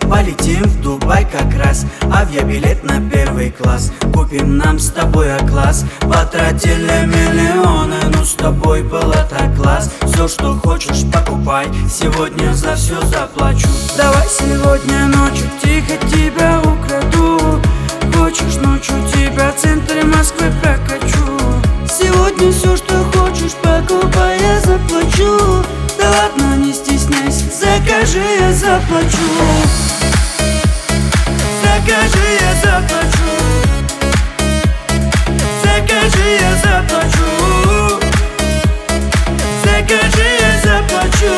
Полетим в Дубай как раз, авиабилет на первый класс. Купим нам с тобой А-класс. Потратили миллионы, но с тобой было так класс. Все, что хочешь, покупай, сегодня за все заплачу. Давай сегодня ночью тихо тебя украду. Хочешь ночью тебя в центре Москвы прокачу. Сегодня все, что хочешь, покупай, я заплачу. Да ладно, не стесняйся, закажи, я заплачу. Закажи, я заплачу. Закажи, я заплачу. Закажи, я заплачу.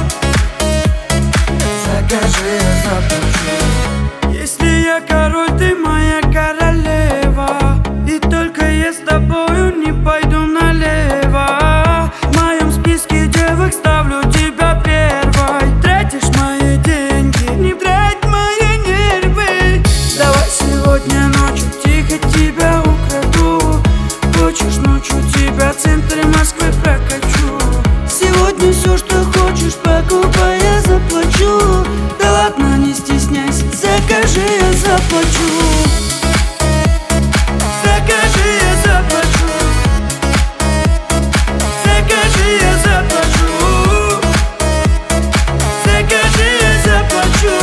Закажи, я заплачу. Если я король, ты моя королева, и только я с тобою не пойду налево. В моем списке девок ставлю тебя первой. Тратишь мои деньги, не трать мои нервы. Давай сегодня ночью тихо тебя украду. Хочешь ночью тебя в центре Москвы прокачу. Сегодня все, что хочешь, покупай, я заплачу. Да ладно, не стесняйся, закажи, я заплачу. Закажи, я заплачу. Закажи, я заплачу. Закажи, я заплачу.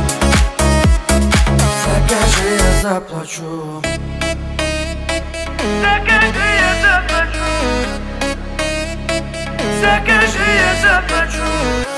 Закажи, я заплачу. Закажи, я заплачу. Закажи, я заплачу.